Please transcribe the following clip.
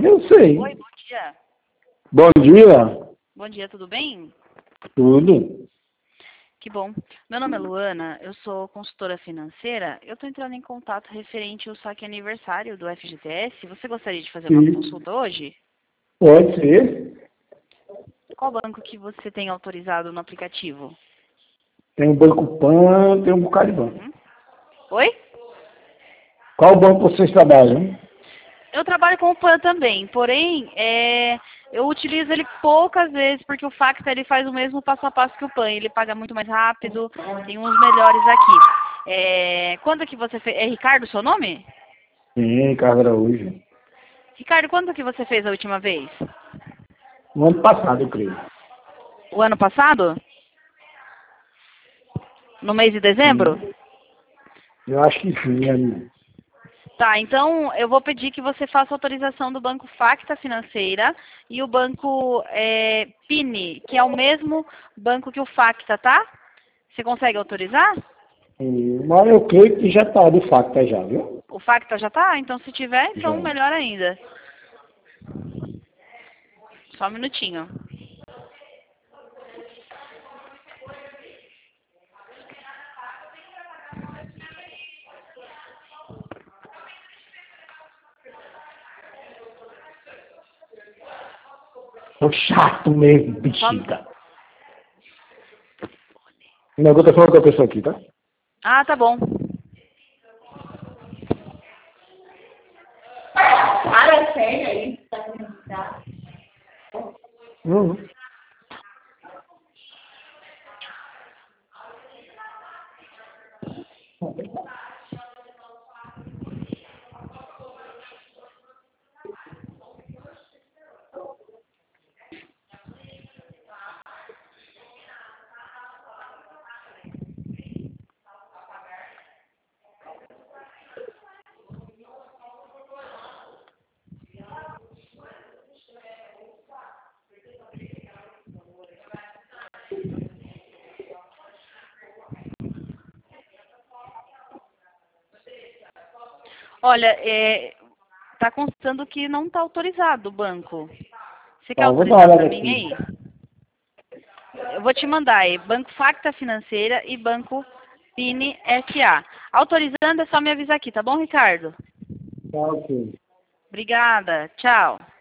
Eu sei. Oi, bom dia. Bom dia. Bom dia, tudo bem? Tudo. Que bom. Meu nome é Luana, eu sou consultora financeira. Eu estou entrando em contato referente ao saque aniversário do FGTS. Você gostaria de fazer uma Sim. consulta hoje? Pode ser. Qual banco que você tem autorizado no aplicativo? Tem o Banco Pan, tem um bocado de banco. Oi? Qual banco vocês trabalham? Eu trabalho com o PAN também, porém, eu utilizo ele poucas vezes, porque o Facta ele faz o mesmo passo a passo que o PAN, ele paga muito mais rápido, tem uns melhores aqui. Quando que você fez? É Ricardo o seu nome? Sim, Ricardo Araújo. Ricardo, quando que você fez a última vez? No ano passado, eu creio. O ano passado? No mês de dezembro? Sim. Eu acho que sim, amigo. Tá, então eu vou pedir que você faça autorização do banco Facta Financeira e o banco Pini, que é o mesmo banco que o Facta, tá? Você consegue autorizar? Mas eu creio que já está de fato já, viu? O Facta já tá? Então se tiver, então Já. melhor ainda. Só um minutinho. Tô chato mesmo, Só... bexiga. Não, eu tô falando com a pessoa aqui, tá? Ah, tá bom. Para sério aí. Uhum. Olha, tá constando que não tá autorizado o banco. Você quer Tá, eu vou dar uma autorizar olhada para mim aqui. aí? Eu vou te mandar aí, Banco Facta Financeira e Banco Pini SA. Autorizando é só me avisar aqui, tá bom, Ricardo? Tá, ok. Obrigada, tchau.